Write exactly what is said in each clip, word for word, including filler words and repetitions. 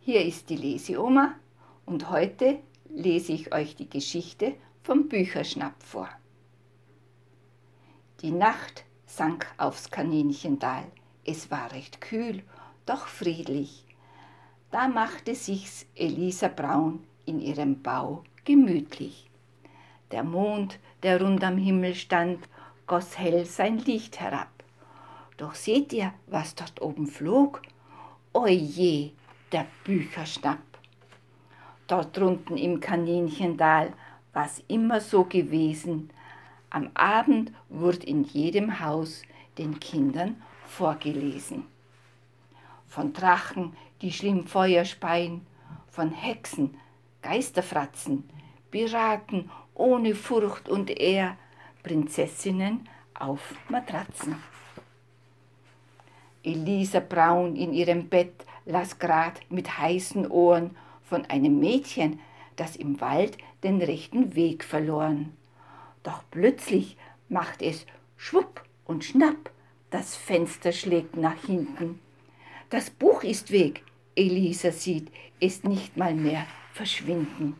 Hier ist die Leseoma und heute lese ich euch die Geschichte vom Bücherschnapp vor. Die Nacht sank aufs Kaninchental. Es war recht kühl, doch friedlich. Da machte sich's Elisa Braun in ihrem Bau gemütlich. Der Mond, der rund am Himmel stand, goss hell sein Licht herab. Doch seht ihr, was dort oben flog? Oje, der Bücherschnapp. Dort drunten im Kaninchental war's immer so gewesen. Am Abend wurde in jedem Haus den Kindern vorgelesen. Von Drachen, die schlimm Feuer speien, von Hexen, Geisterfratzen, Piraten ohne Furcht und Ehr, Prinzessinnen auf Matratzen. Elisa Braun in ihrem Bett las grad mit heißen Ohren von einem Mädchen, das im Wald den rechten Weg verloren. Doch plötzlich macht es schwupp und schnapp, das Fenster schlägt nach hinten. Das Buch ist weg, Elisa sieht es nicht mal mehr verschwinden.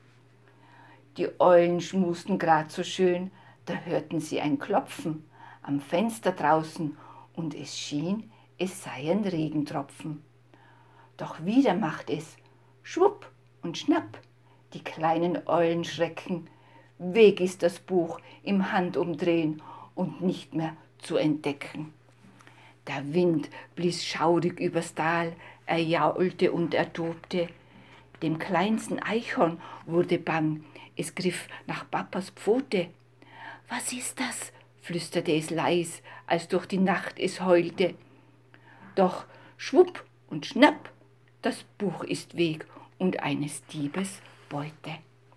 Die Eulen schmusten grad so schön, da hörten sie ein Klopfen am Fenster draußen und es schien, es seien Regentropfen. Doch wieder macht es schwupp und schnapp, die kleinen Eulen schrecken. Weg ist das Buch im Handumdrehen und nicht mehr zu entdecken. Der Wind blies schaurig übers Tal, er jaulte und er tobte. Dem kleinsten Eichhorn wurde bang, es griff nach Papas Pfote. Was ist das? Flüsterte es leis, als durch die Nacht es heulte. Doch schwupp und schnapp, das Buch ist weg und eines Diebes Beute.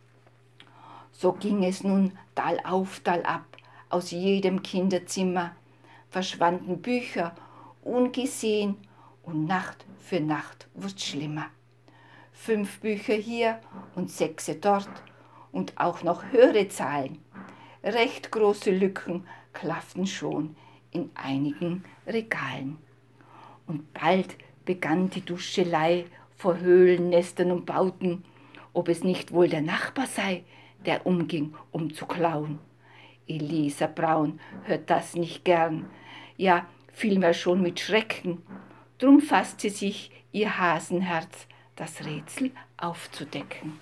So ging es nun Tal auf, Tal ab, aus jedem Kinderzimmer verschwanden Bücher ungesehen und Nacht für Nacht wurd's schlimmer. Fünf Bücher hier und sechse dort und auch noch höhere Zahlen. Recht große Lücken klafften schon in einigen Regalen. Und bald begann die Duschelei vor Höhlen, Nestern und Bauten, ob es nicht wohl der Nachbar sei, der umging, um zu klauen. Elisa Braun hört das nicht gern, ja, vielmehr schon mit Schrecken. Drum fasst sie sich ihr Hasenherz, das Rätsel aufzudecken.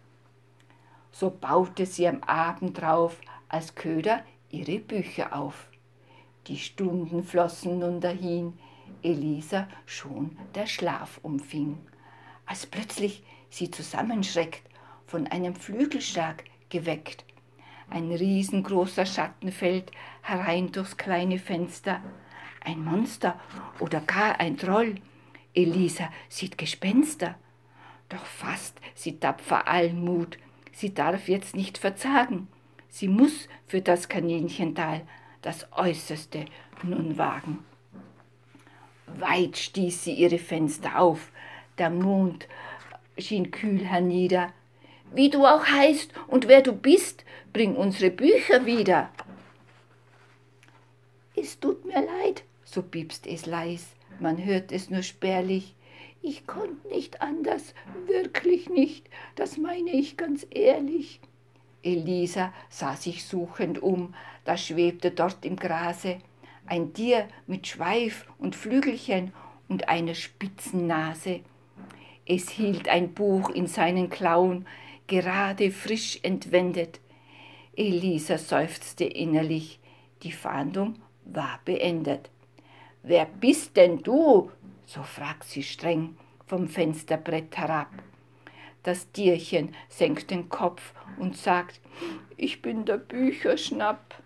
So baute sie am Abend drauf als Köder ihre Bücher auf. Die Stunden flossen nun dahin, Elisa schon der Schlaf umfing, als plötzlich sie zusammenschreckt, von einem Flügelschlag geweckt. Ein riesengroßer Schatten fällt herein durchs kleine Fenster. Ein Monster oder gar ein Troll. Elisa sieht Gespenster. Doch fasst sie tapfer allen Mut. Sie darf jetzt nicht verzagen. Sie muss für das Kaninchental das Äußerste nun wagen. Weit stieß sie ihre Fenster auf. Der Mond schien kühl hernieder. Wie du auch heißt und wer du bist, bring unsere Bücher wieder. Es tut mir leid, so piepst es leis, man hört es nur spärlich. Ich konnt nicht anders, wirklich nicht, das meine ich ganz ehrlich. Elisa sah sich suchend um, da schwebte dort im Grase ein Tier mit Schweif und Flügelchen und einer spitzen Nase. Es hielt ein Buch in seinen Klauen, gerade frisch entwendet. Elisa seufzte innerlich, die Fahndung war beendet. Wer bist denn du? So fragt sie streng vom Fensterbrett herab. Das Tierchen senkt den Kopf und sagt, ich bin der Bücherschnapp.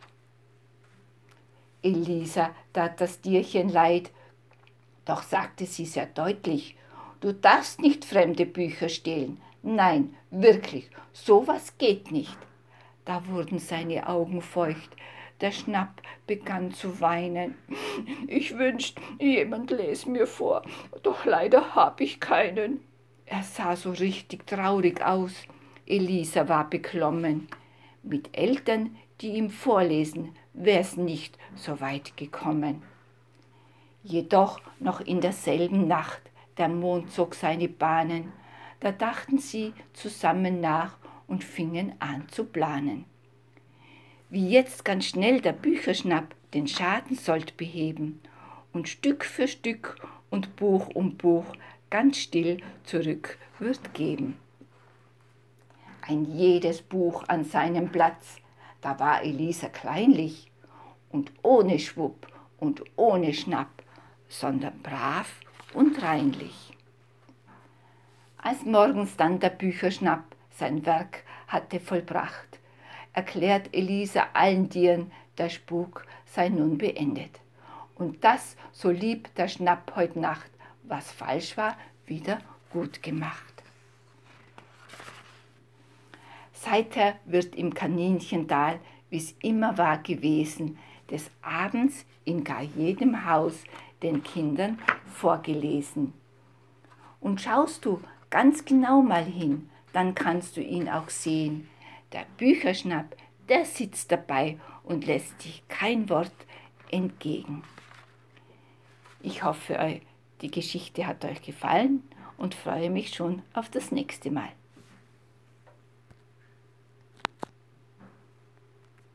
Elisa tat das Tierchen leid, doch sagte sie sehr deutlich, du darfst nicht fremde Bücher stehlen. Nein, wirklich, sowas geht nicht. Da wurden seine Augen feucht. Der Schnapp begann zu weinen. Ich wünscht, jemand les mir vor, doch leider hab ich keinen. Er sah so richtig traurig aus. Elisa war beklommen. Mit Eltern, die ihm vorlesen, wär's nicht so weit gekommen. Jedoch noch in derselben Nacht der Mond zog seine Bahnen. Da dachten sie zusammen nach und fingen an zu planen. Wie jetzt ganz schnell der Bücherschnapp den Schaden sollt beheben und Stück für Stück und Buch um Buch ganz still zurück wird geben. Ein jedes Buch an seinem Platz, da war Elisa kleinlich und ohne Schwupp und ohne Schnapp, sondern brav und reinlich. Als morgens dann der Bücherschnapp sein Werk hatte vollbracht, erklärt Elisa allen Tieren, der Spuk sei nun beendet. Und das, so lieb der Schnapp heut Nacht, was falsch war, wieder gut gemacht. Seither wird im Kaninchental, wie's immer war gewesen, des Abends in gar jedem Haus den Kindern vorgelesen. Und schaust du ganz genau mal hin, dann kannst du ihn auch sehen. Der Bücherschnapp, der sitzt dabei und lässt dich kein Wort entgegen. Ich hoffe, die Geschichte hat euch gefallen und freue mich schon auf das nächste Mal.